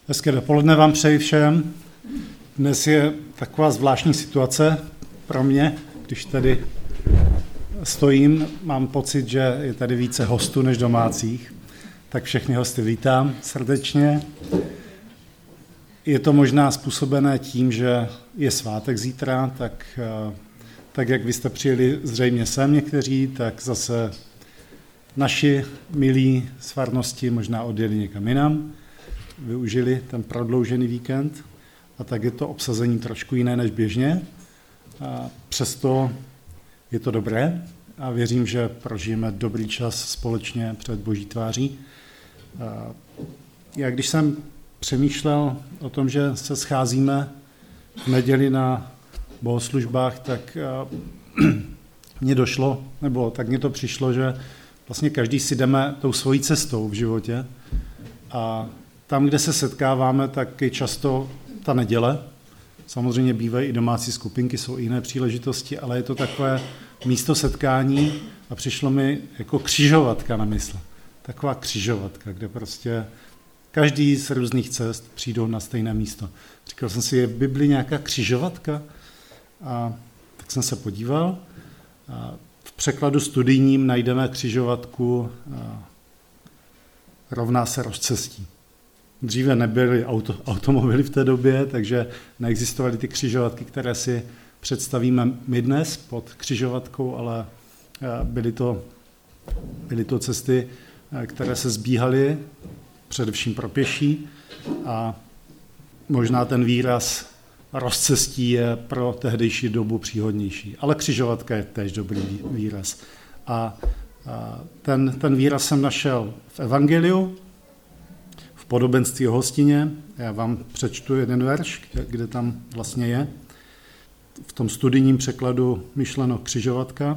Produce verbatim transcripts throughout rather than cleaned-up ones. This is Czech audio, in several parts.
Hezké dopoledne vám přeji všem. Dnes je taková zvláštní situace pro mě, když tady stojím, mám pocit, že je tady více hostů než domácích, tak všechny hosty vítám srdečně. Je to možná způsobené tím, že je svátek zítra, tak, tak jak vy jste přijeli zřejmě sem někteří, tak zase naši milí z farnosti možná odjeli někam jinam, využili ten prodloužený víkend a tak je to obsazení trošku jiné než běžně. A přesto je to dobré a věřím, že prožijeme dobrý čas společně před Boží tváří. A já když jsem přemýšlel o tom, že se scházíme v neděli na bohoslužbách, tak mně došlo, nebo tak mně to přišlo, že vlastně každý si jdeme tou svojí cestou v životě a tam, kde se setkáváme, tak je často ta neděle. Samozřejmě bývají i domácí skupinky, jsou i jiné příležitosti, ale je to takové místo setkání a přišlo mi jako křižovatka na mysl. Taková křižovatka, kde prostě každý z různých cest přijdou na stejné místo. Říkal jsem si, je v Bibli nějaká křižovatka? A tak jsem se podíval. A v překladu studijním najdeme křižovatku rovná se rozcestí. Dříve nebyly auto, automobily v té době, takže neexistovaly ty křižovatky, které si představíme my dnes pod křižovatkou, ale byly to, byly to cesty, které se zbíhaly především pro pěší a možná ten výraz rozcestí je pro tehdejší dobu příhodnější. Ale křižovatka je též dobrý výraz. A ten, ten výraz jsem našel v Evangeliu, v podobenství o hostině. Já vám přečtu jeden verš, kde, kde tam vlastně je. V tom studijním překladu myšleno křižovatka.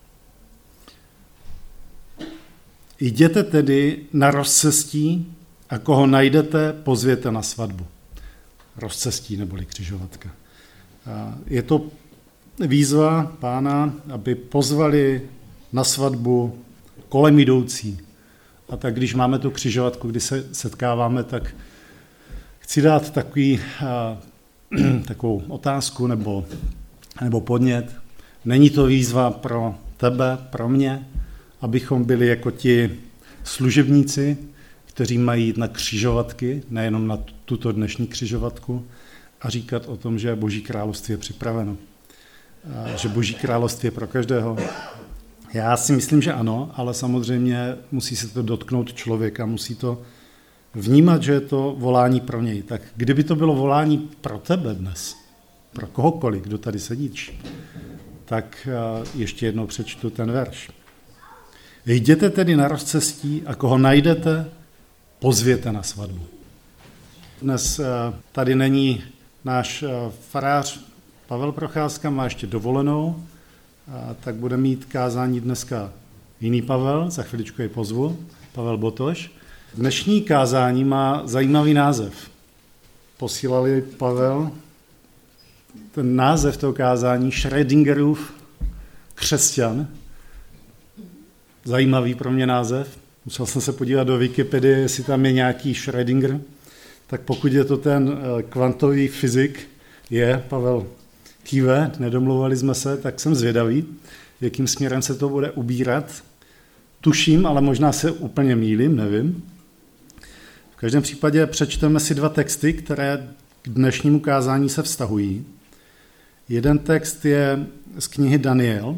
Jděte tedy na rozcestí a koho najdete, pozvěte na svatbu. Rozcestí neboli křižovatka. Je to výzva Pána, aby pozvali na svatbu kolem jdoucí. A tak když máme tu křižovatku, kdy se setkáváme, tak chci dát takový, takovou otázku nebo, nebo podnět. Není to výzva pro tebe, pro mě, abychom byli jako ti služebníci, kteří mají jít na křižovatky, nejenom na tuto dnešní křižovatku, a říkat o tom, že Boží království je připraveno. A že Boží království je pro každého. Já si myslím, že ano, ale samozřejmě musí se to dotknout člověka, musí to vnímat, že je to volání pro něj. Tak kdyby to bylo volání pro tebe dnes, pro kohokoliv, kdo tady sedíš, tak ještě jednou přečtu ten verš. Jděte tedy na rozcestí a koho najdete, pozvěte na svatbu. Dnes tady není náš farář Pavel Procházka, má ještě dovolenou, a tak bude mít kázání dneska jiný Pavel, za chviličku jej pozvu, Pavel Botoš. Dnešní kázání má zajímavý název. Posílali Pavel ten název toho kázání Schrödingerův křesťan. Zajímavý pro mě název. Musel jsem se podívat do Wikipedie, jestli tam je nějaký Schrödinger. Tak pokud je to ten kvantový fyzik, je, Pavel kýve, nedomluvali jsme se, tak jsem zvědavý, jakým směrem se to bude ubírat. Tuším, ale možná se úplně mýlím, nevím. V každém případě přečteme si dva texty, které k dnešnímu kázání se vztahují. Jeden text je z knihy Daniel.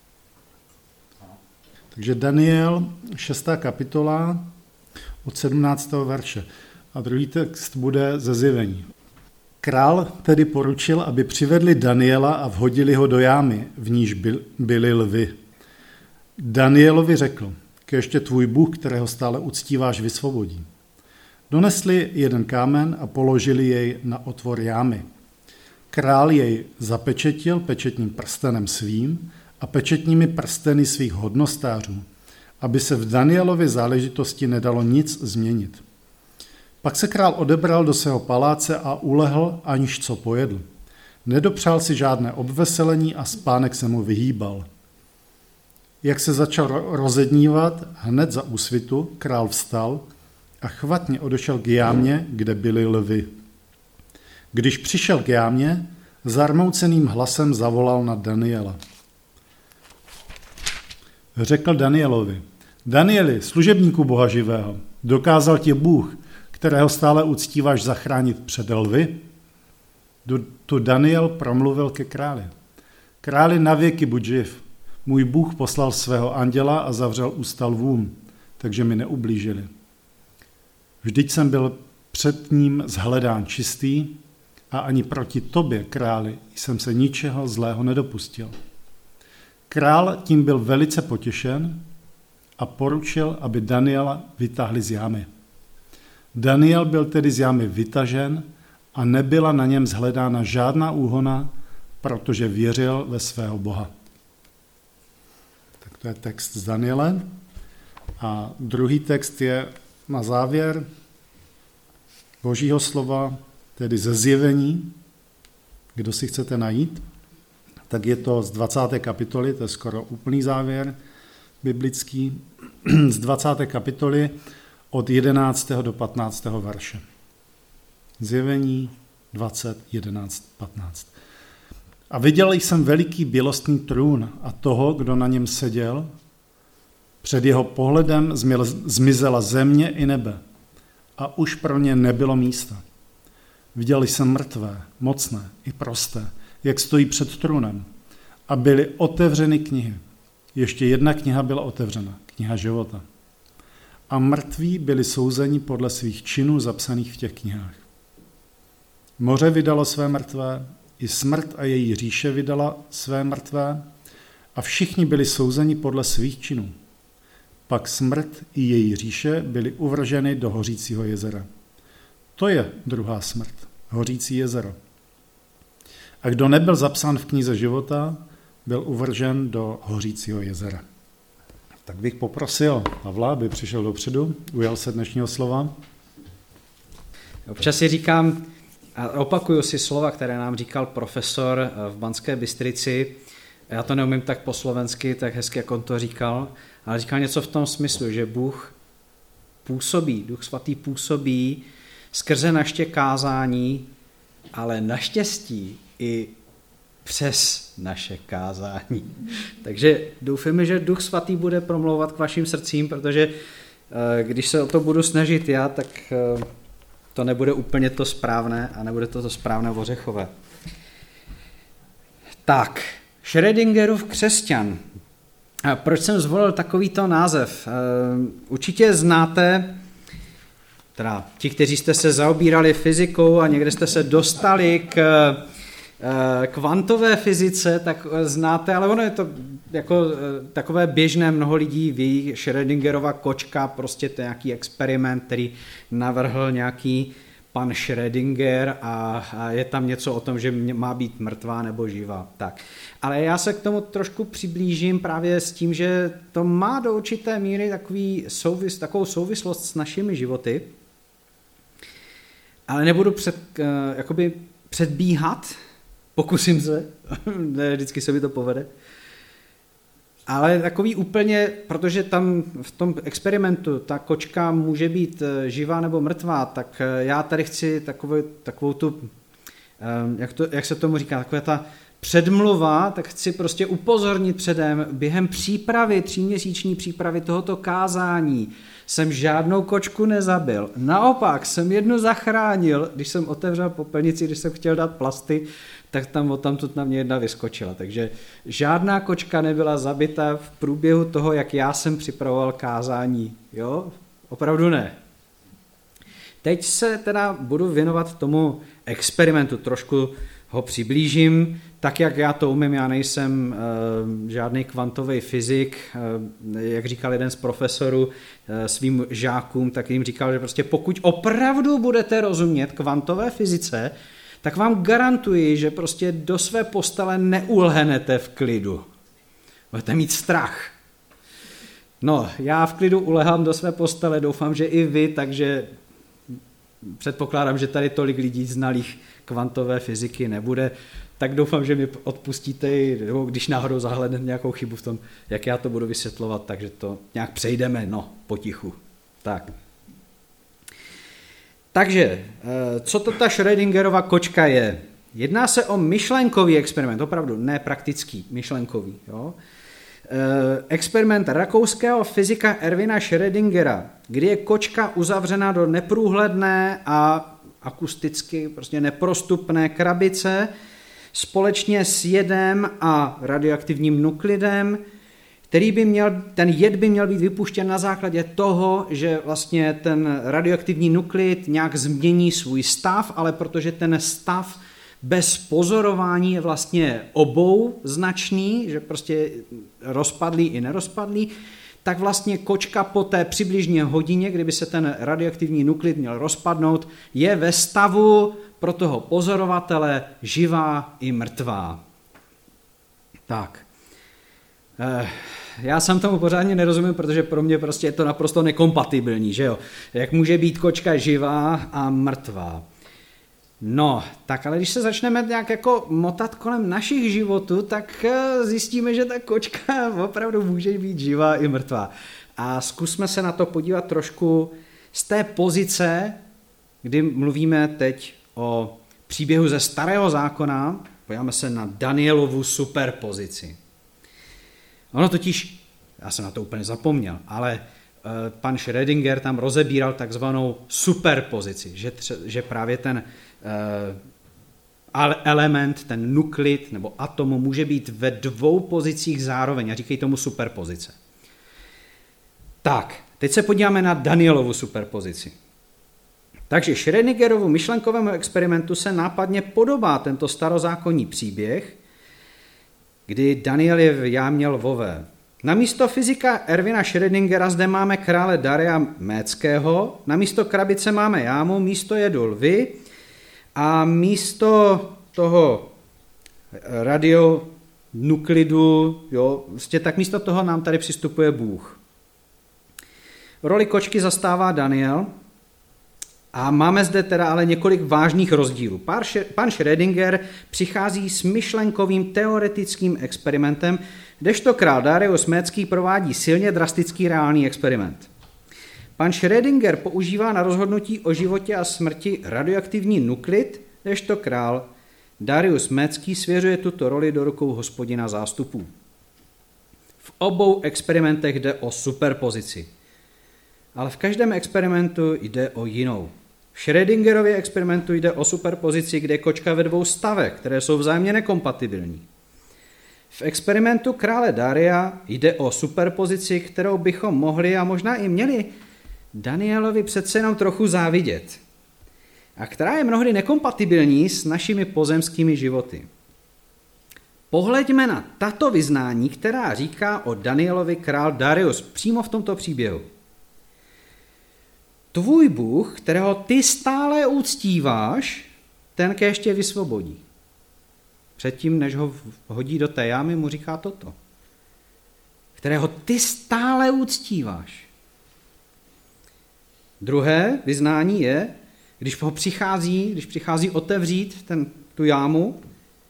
Takže Daniel, šestá kapitola, od sedmnáctého verše. A druhý text bude ze Zjevení. Král tedy poručil, aby přivedli Daniela a vhodili ho do jámy, v níž byly lvy. Danielovi řekl, kežtě tvůj Bůh, kterého stále uctíváš, vysvobodí. Donesli jeden kámen a položili jej na otvor jámy. Král jej zapečetil pečetním prstenem svým a pečetními prsteny svých hodnostářů, aby se v Danielově záležitosti nedalo nic změnit. Pak se král odebral do svého paláce a ulehl, aniž co pojedl. Nedopřál si žádné obveselení a spánek se mu vyhýbal. Jak se začal rozednívat, hned za úsvitu král vstal a chvatně odešel k jámě, kde byly lvy. Když přišel k jámě, zarmouceným hlasem zavolal na Daniela. Řekl Danielovi: Danieli, služebníku Boha živého, dokázal ti Bůh, kterého stále uctíváš, zachránit před lvy? Tu Daniel promluvil ke králi. Králi, navěky buď živ. Můj Bůh poslal svého anděla a zavřel ústa lvům, takže mi neublížili. Vždyť jsem byl před ním zhledán čistý a ani proti tobě, králi, jsem se ničeho zlého nedopustil. Král tím byl velice potěšen a poručil, aby Daniela vytáhli z jámy. Daniel byl tedy z jámy vytažen a nebyla na něm zhledána žádná úhona, protože věřil ve svého Boha. Tak to je text z Daniele. A druhý text je na závěr Božího slova, tedy ze Zjevení. Kdo si chcete najít, tak je to z dvacáté kapitoly, to je skoro úplný závěr biblický, z dvacáté kapitoly od jedenáctého do patnáctého verše. Zjevení dvacet, jedenáct, patnáct. A viděl jsem veliký bělostný trůn a toho, kdo na něm seděl. Před jeho pohledem zmizela země i nebe a už pro ně nebylo místa. Viděl jsem mrtvé, mocné i prosté, jak stojí před trůnem, a byly otevřeny knihy. Ještě jedna kniha byla otevřena, kniha života. A mrtví byli souzeni podle svých činů zapsaných v těch knihách. Moře vydalo své mrtvé, i smrt a její říše vydala své mrtvé, a všichni byli souzeni podle svých činů. Pak smrt i její říše byly uvrženy do hořícího jezera. To je druhá smrt, hořící jezero. A kdo nebyl zapsán v knize života, byl uvržen do hořícího jezera. Tak bych poprosil Pavla, aby přišel dopředu, ujal se dnešního slova. Občas si říkám, a opakuju si slova, které nám říkal profesor v Banské Bystrici. Já to neumím tak po slovensky, tak hezky, jak on to říkal, ale říkal něco v tom smyslu, že Bůh působí, Duch Svatý působí skrze naše kázání, ale naštěstí i přes naše kázání. Takže doufáme, že Duch Svatý bude promlouvat k vašim srdcím, protože když se o to budu snažit já, tak to nebude úplně to správné a nebude to to správné ořechové. Tak, Schrödingerův křesťan. Proč jsem zvolil takovýto název? Určitě znáte, teda ti, kteří jste se zaobírali fyzikou a někde jste se dostali k kvantové fyzice, tak znáte, ale ono je to jako takové běžné, mnoho lidí ví, Schrödingerova kočka, prostě to je nějaký experiment, který navrhl nějaký pan Schrödinger a, a je tam něco o tom, že má být mrtvá nebo živá. Tak. Ale já se k tomu trošku přiblížím právě s tím, že to má do určité míry takový souvis, takovou souvislost s našimi životy, ale nebudu před, jakoby předbíhat, pokusím se, ne, vždycky se mi to povede, ale takový úplně, protože tam v tom experimentu ta kočka může být živá nebo mrtvá, tak já tady chci takovou, takovou tu, jak, to, jak se tomu říká, taková ta předmluva, tak chci prostě upozornit předem, během přípravy, tříměsíční přípravy tohoto kázání jsem žádnou kočku nezabil. Naopak jsem jednu zachránil, když jsem otevřel popelnici, když jsem chtěl dát plasty, tak tam odtamtud na mě jedna vyskočila. Takže žádná kočka nebyla zabita v průběhu toho, jak já jsem připravoval kázání. Jo? Opravdu ne. Teď se teda budu věnovat tomu experimentu, trošku ho přiblížím, tak jak já to umím, já nejsem uh, žádný kvantový fyzik, uh, jak říkal jeden z profesorů uh, svým žákům, tak jim říkal, že prostě pokud opravdu budete rozumět kvantové fyzice, tak vám garantuji, že prostě do své postele neulhenete v klidu. Budete mít strach. No, já v klidu ulehám do své postele, doufám, že i vy, takže předpokládám, že tady tolik lidí znalých kvantové fyziky nebude, tak doufám, že mi odpustíte, nebo když náhodou zahlednete nějakou chybu v tom, jak já to budu vysvětlovat, takže to nějak přejdeme, no, potichu. Tak. Takže, co to ta Schrödingerova kočka je? Jedná se o myšlenkový experiment, opravdu ne praktický, myšlenkový. Jo? Experiment rakouského fyzika Erwina Schrödingera, kdy je kočka uzavřena do neprůhledné a akusticky prostě neprostupné krabice společně s jedem a radioaktivním nuklidem, který by měl, ten jed by měl být vypuštěn na základě toho, že vlastně ten radioaktivní nuklid nějak změní svůj stav, ale protože ten stav bez pozorování je vlastně obou značný, že prostě rozpadlý i nerozpadlý, tak vlastně kočka po té přibližně hodině, kdyby se ten radioaktivní nuklid měl rozpadnout, je ve stavu pro toho pozorovatele živá i mrtvá. Tak. Já sám tomu pořádně nerozumím, protože pro mě prostě je to naprosto nekompatibilní, že jo? Jak může být kočka živá a mrtvá? No, tak ale když se začneme nějak jako motat kolem našich životů, tak zjistíme, že ta kočka opravdu může být živá i mrtvá. A zkusme se na to podívat trošku z té pozice, kdy mluvíme teď o příběhu ze Starého zákona, podíváme se na Danielovu superpozici. Ono totiž, já jsem na to úplně zapomněl, ale pan Schrödinger tam rozebíral takzvanou superpozici, že, tře, že právě ten element, ten nuklid nebo atom může být ve dvou pozicích zároveň a říkají tomu superpozice. Tak, teď se podíváme na Danielovu superpozici. Takže Schrödingerovu myšlenkovému experimentu se nápadně podobá tento starozákonní příběh, kdy Daniel je v jámě lvové. Namísto fyzika Erwina Schrödingera zde máme krále Daria Méckého, namísto krabice máme jámu, místo jedu lvy a místo toho radionuklidu, jo, vlastně tak místo toho nám tady přistupuje Bůh. Roli kočky zastává Daniel a máme zde teda ale několik vážných rozdílů. Pan Schrödinger přichází s myšlenkovým teoretickým experimentem, kdežto král Darius Mécký provádí silně drastický reálný experiment. Pan Schrödinger používá na rozhodnutí o životě a smrti radioaktivní nuklid, kdežto král Darius Mécký svěřuje tuto roli do rukou Hospodina zástupů. V obou experimentech jde o superpozici, ale v každém experimentu jde o jinou. V Schrödingerově experimentu jde o superpozici, kde je kočka ve dvou stavech, které jsou vzájemně nekompatibilní. V experimentu krále Daria jde o superpozici, kterou bychom mohli a možná i měli Danielovi přece jenom trochu závidět, a která je mnohdy nekompatibilní s našimi pozemskými životy. Pohleďme na tato vyznání, která říká o Danielovi král Darius přímo v tomto příběhu. Tvůj Bůh, kterého ty stále uctíváš, ten kéž tě vysvobodí. Předtím, než ho hodí do té jámy, mu říká toto. Kterého ty stále uctíváš. Druhé vyznání je, když ho přichází, když přichází otevřít ten, tu jámu,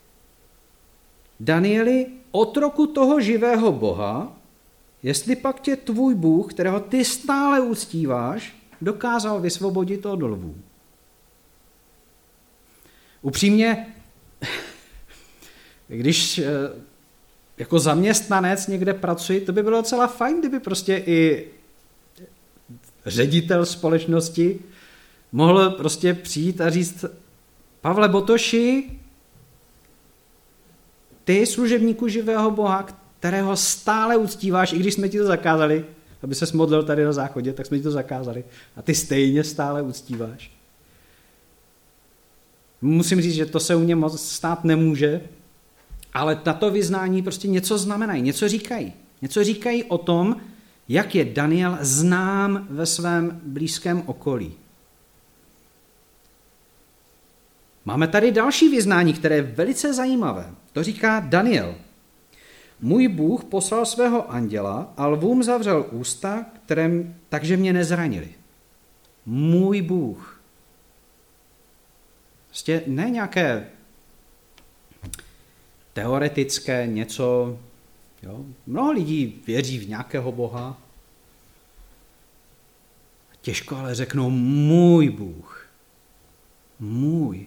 Danieli, otroku toho živého Boha, jestli pak tě tvůj Bůh, kterého ty stále uctíváš, dokázal vysvobodit od lvů. Upřímně, když jako zaměstnanec někde pracuji, to by bylo docela fajn, kdyby prostě i ředitel společnosti mohl prostě přijít a říct: Pavle Botoši, ty služebníku živého Boha, kterého stále uctíváš, i když jsme ti to zakázali, aby ses modlil tady na záchodě, tak jsme ti to zakázali. A ty stejně stále uctíváš. Musím říct, že to se u mě moc stát nemůže, ale tato vyznání prostě něco znamenají, něco říkají. Něco říkají o tom, jak je Daniel znám ve svém blízkém okolí. Máme tady další vyznání, které je velice zajímavé. To říká Daniel. Můj Bůh poslal svého anděla a lvům zavřel ústa, které, takže mě nezranili. Můj Bůh. Prostě ne nějaké teoretické něco. Jo? Mnoho lidí věří v nějakého Boha. Těžko ale řeknou můj Bůh. můj.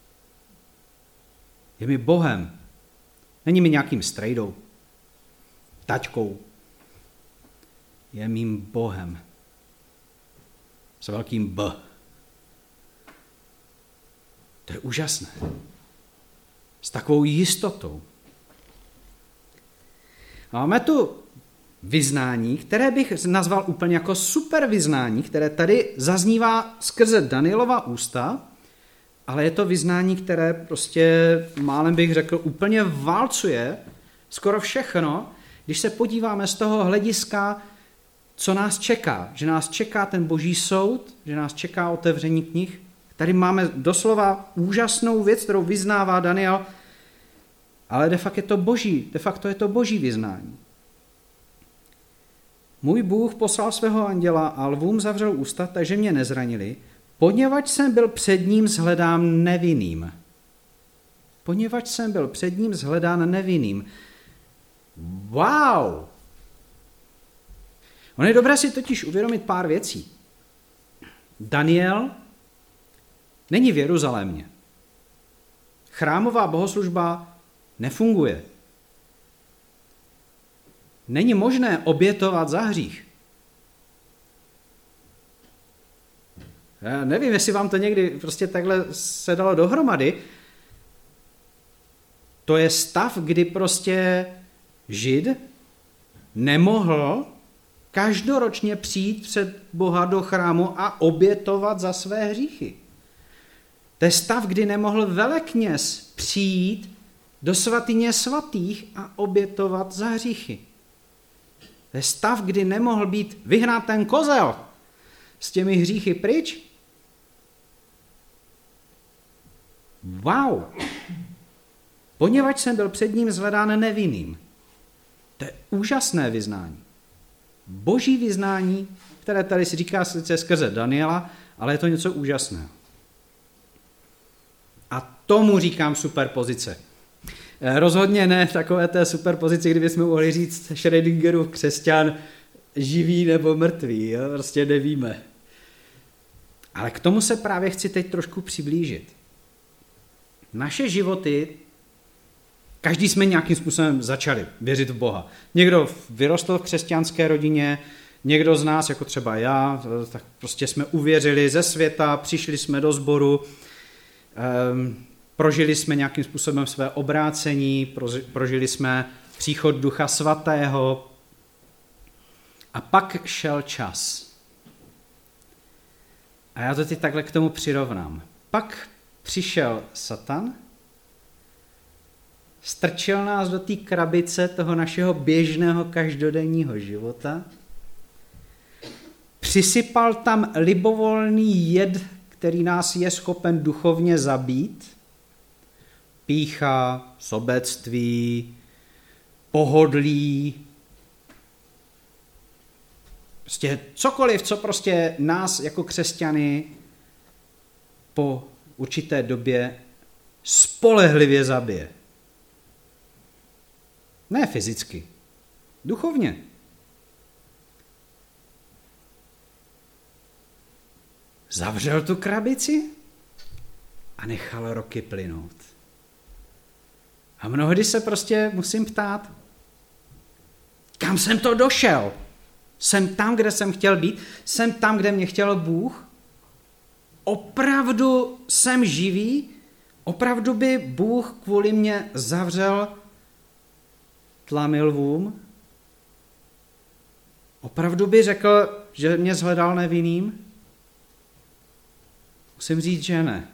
Je mi Bohem. Není mi nějakým strejdou, taťkou. Je mým Bohem. S velkým B. To je úžasné. S takovou jistotou. Máme tu vyznání, které bych nazval úplně jako super vyznání, které tady zaznívá skrze Danielova ústa, ale je to vyznání, které prostě málem bych řekl úplně válcuje skoro všechno, když se podíváme z toho hlediska, co nás čeká. Že nás čeká ten boží soud, že nás čeká otevření knih. Tady máme doslova úžasnou věc, kterou vyznává Daniel, ale de facto je to boží, de facto je to boží vyznání. Můj Bůh poslal svého anděla a lvům zavřel ústa, takže mě nezranili, poněvadž jsem byl před ním shledán nevinným. Poněvadž jsem byl před ním shledán nevinným. Wow! Ono je dobré si totiž uvědomit pár věcí. Daniel není v Jeruzalémě. Chrámová bohoslužba nefunguje. Není možné obětovat za hřích. Já nevím, jestli vám to někdy prostě takhle se dalo dohromady. To je stav, kdy prostě Žid nemohl každoročně přijít před Boha do chrámu a obětovat za své hříchy. To je stav, kdy nemohl velekněz přijít do svatyně svatých a obětovat za hříchy. To je stav, kdy nemohl být vyhnat ten kozel s těmi hříchy pryč. Wow! Poněvadž jsem byl před ním shledán nevinným. To je úžasné vyznání. Boží vyznání, které tady si říká sice skrze Daniela, ale je to něco úžasného. A tomu říkám superpozice. Rozhodně ne v takové té superpozici, kdybychom mohli říct Schrödingerův křesťan živý nebo mrtvý, jo? Prostě nevíme. Ale k tomu se právě chci teď trošku přiblížit. Naše životy, každý jsme nějakým způsobem začali věřit v Boha. Někdo vyrostl v křesťanské rodině, někdo z nás, jako třeba já, tak prostě jsme uvěřili ze světa, přišli jsme do sboru, um, prožili jsme nějakým způsobem své obrácení, prožili jsme příchod Ducha Svatého a pak šel čas. A já to teď takhle k tomu přirovnám. Pak přišel Satan, strčil nás do té krabice toho našeho běžného každodenního života, přisypal tam libovolný jed, který nás je schopen duchovně zabít, pýcha, sobectví, pohodlí, prostě cokoliv, co prostě nás jako křesťany po určité době spolehlivě zabije. Ne fyzicky, duchovně. Zavřel tu krabici a nechal roky plynout. A mnohdy se prostě musím ptát, kam jsem to došel? Jsem tam, kde jsem chtěl být? Jsem tam, kde mě chtěl Bůh? Opravdu jsem živý? Opravdu by Bůh kvůli mě zavřel tlamy lvům? Opravdu by řekl, že mě shledal nevinným? Musím říct, že ne.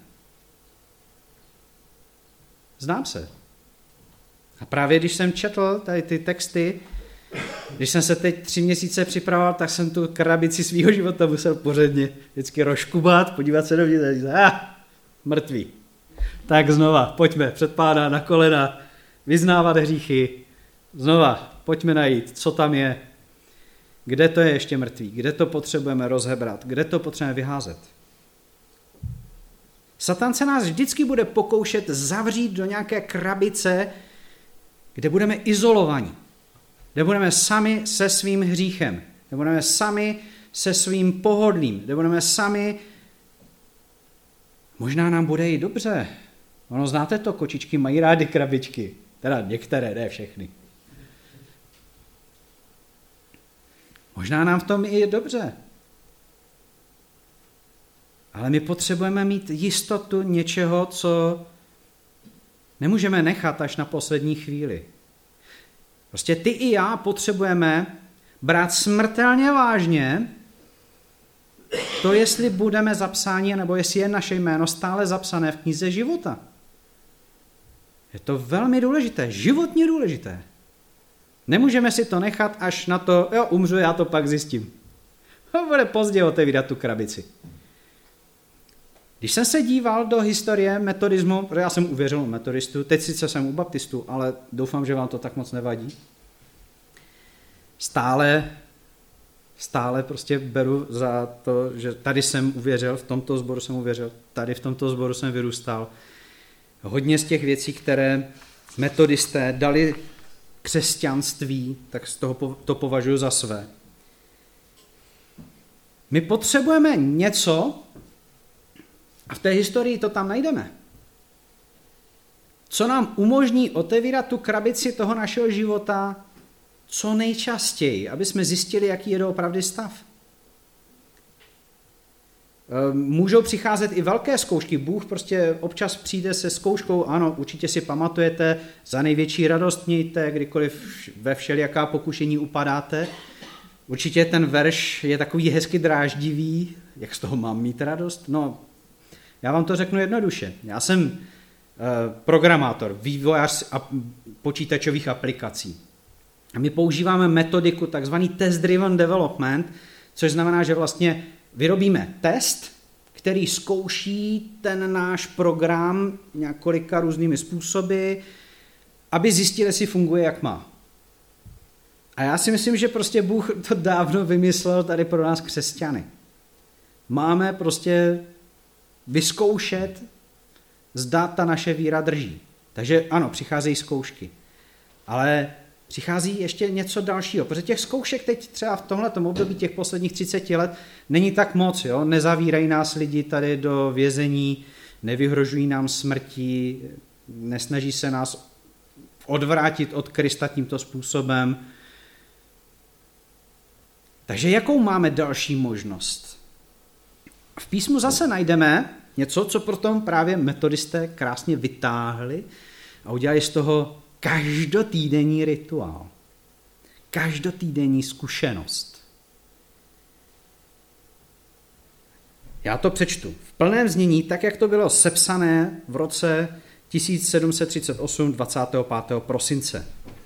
Znám se. A právě když jsem četl tady ty texty, když jsem se teď tři měsíce připravoval, tak jsem tu krabici svýho života musel pořádně vždycky rozkubat, podívat se do mě a říct, ah, mrtvý. Tak znova, pojďme před Pána na kolena, vyznávat hříchy, znova, pojďme najít, co tam je, kde to je ještě mrtvý, kde to potřebujeme rozhebrat, kde to potřebujeme vyházet. Satan se nás vždycky bude pokoušet zavřít do nějaké krabice, kde budeme izolovaní, kde budeme sami se svým hříchem, kde budeme sami se svým pohodlím, kde budeme sami Možná nám bude i dobře. Ono, znáte to, kočičky mají rády krabičky. Teda některé, ne všechny. Možná nám v tom i je dobře. Ale my potřebujeme mít jistotu něčeho, co nemůžeme nechat až na poslední chvíli. Prostě ty i já potřebujeme brát smrtelně vážně to, jestli budeme zapsáni, nebo jestli je naše jméno stále zapsané v knize života. Je to velmi důležité, životně důležité. Nemůžeme si to nechat až na to, jo, umřu, já to pak zjistím. Bude pozdě otevírat tu krabici. Když jsem se díval do historie metodismu, protože já jsem uvěřil u metodistů, teď sice jsem u baptistů, ale doufám, že vám to tak moc nevadí. Stále, stále prostě beru za to, že tady jsem uvěřil, v tomto sboru jsem uvěřil, tady v tomto sboru jsem vyrůstal. Hodně z těch věcí, které metodisté dali křesťanství, tak z toho to považuji za své. My potřebujeme něco, a v té historii to tam najdeme, co nám umožní otevírat tu krabici toho našeho života co nejčastěji, aby jsme zjistili, jaký je doopravdy stav. Můžou přicházet i velké zkoušky. Bůh prostě občas přijde se zkouškou, ano, určitě si pamatujete, za největší radost mějte, kdykoliv ve všelijaká pokušení upadáte. Určitě ten verš je takový hezky dráždivý. Jak z toho mám mít radost? No, já vám to řeknu jednoduše. Já jsem programátor, vývojář počítačových aplikací. A my používáme metodiku takzvaný test-driven development, což znamená, že vlastně vyrobíme test, který zkouší ten náš program několika různými způsoby, aby zjistil, jestli funguje, jak má. A já si myslím, že prostě Bůh to dávno vymyslel tady pro nás křesťany. Máme prostě vyzkoušet, zda ta naše víra drží. Takže ano, přicházejí zkoušky. Ale přichází ještě něco dalšího, protože těch zkoušek teď třeba v tomhletom období těch posledních třiceti let není tak moc, jo? Nezavírají nás lidi tady do vězení, nevyhrožují nám smrtí, nesnaží se nás odvrátit od Krista tímto způsobem. Takže jakou máme další možnost? V písmu zase najdeme něco, co potom právě metodisté krásně vytáhli a udělali z toho každotýdenní rituál. Každotýdenní zkušenost. Já to přečtu. V plném znění, tak jak to bylo sepsané v roce tisíc sedm set třicet osm dvacátého pátého prosince.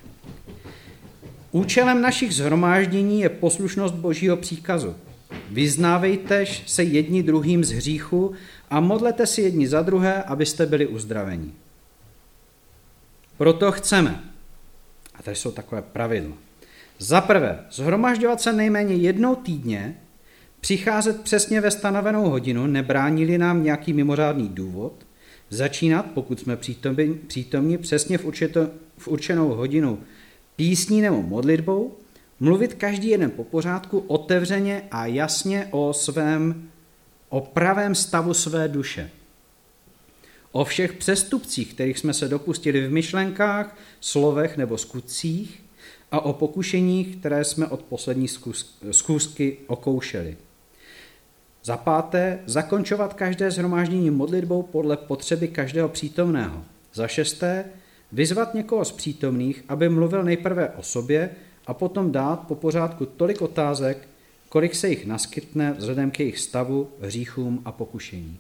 Účelem našich shromáždění je poslušnost Božího příkazu. Vyznávejtež se jedni druhým z hříchu a modlete si jedni za druhé, abyste byli uzdraveni. Proto chceme, a tady jsou takové pravidla, za prvé shromažďovat se nejméně jednou týdně, přicházet přesně ve stanovenou hodinu, nebránili nám nějaký mimořádný důvod, začínat, pokud jsme přítomni, přítomni přesně v, určito, v určenou hodinu písní nebo modlitbou, mluvit každý jeden po pořádku otevřeně a jasně o svém, o pravém stavu své duše. O všech přestupcích, kterých jsme se dopustili v myšlenkách, slovech nebo skutcích a o pokušeních, které jsme od poslední schůzky okoušeli. Za páté, zakončovat každé shromáždění modlitbou podle potřeby každého přítomného. Za šesté, vyzvat někoho z přítomných, aby mluvil nejprve o sobě a potom dát po pořádku tolik otázek, kolik se jich naskytne vzhledem k jejich stavu, hříchům a pokušení.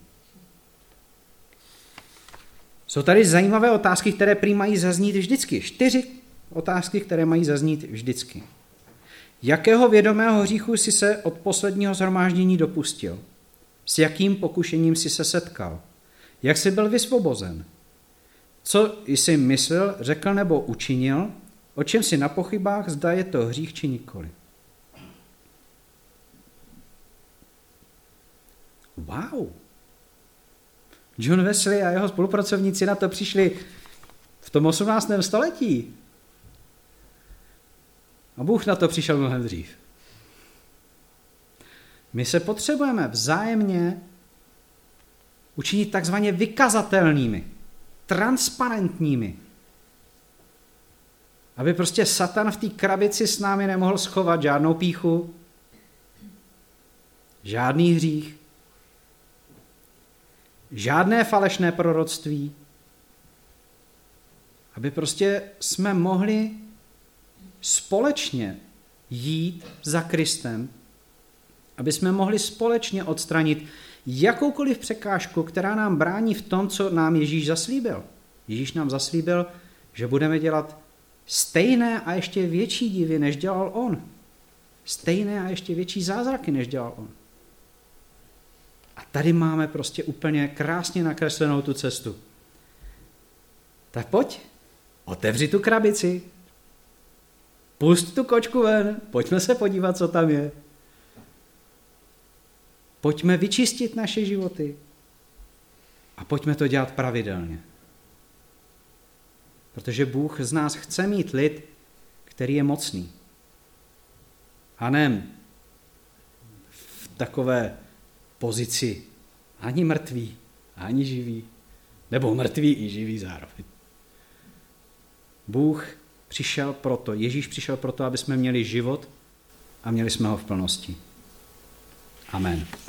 Jsou tady zajímavé otázky, které prý mají zaznít vždycky. Čtyři otázky, které mají zaznít vždycky. Jakého vědomého hříchu jsi se od posledního shromáždění dopustil? S jakým pokušením jsi se setkal? Jak jsi byl vysvobozen? Co jsi myslel, řekl nebo učinil? O čem jsi na pochybách, zda je to hřích či nikoli? Wow! John Wesley a jeho spolupracovníci na to přišli v tom osmnáctém století. A Bůh na to přišel mnohem dřív. My se potřebujeme vzájemně učinit takzvaně vykazatelnými, transparentními. Aby prostě Satan v té krabici s námi nemohl schovat žádnou pýchu, žádný hřích, žádné falešné proroctví, aby prostě jsme mohli společně jít za Kristem, aby jsme mohli společně odstranit jakoukoliv překážku, která nám brání v tom, co nám Ježíš zaslíbil. Ježíš nám zaslíbil, že budeme dělat stejné a ještě větší divy, než dělal on. Stejné a ještě větší zázraky, než dělal on. A tady máme prostě úplně krásně nakreslenou tu cestu. Tak pojď, otevři tu krabici, pust tu kočku ven, pojďme se podívat, co tam je. Pojďme vyčistit naše životy a pojďme to dělat pravidelně. Protože Bůh z nás chce mít lid, který je mocný. A ne v takové pozici ani mrtvý, ani živý, nebo mrtvý i živý zároveň. Bůh přišel proto, Ježíš přišel proto, aby jsme měli život a měli jsme ho v plnosti. Amen.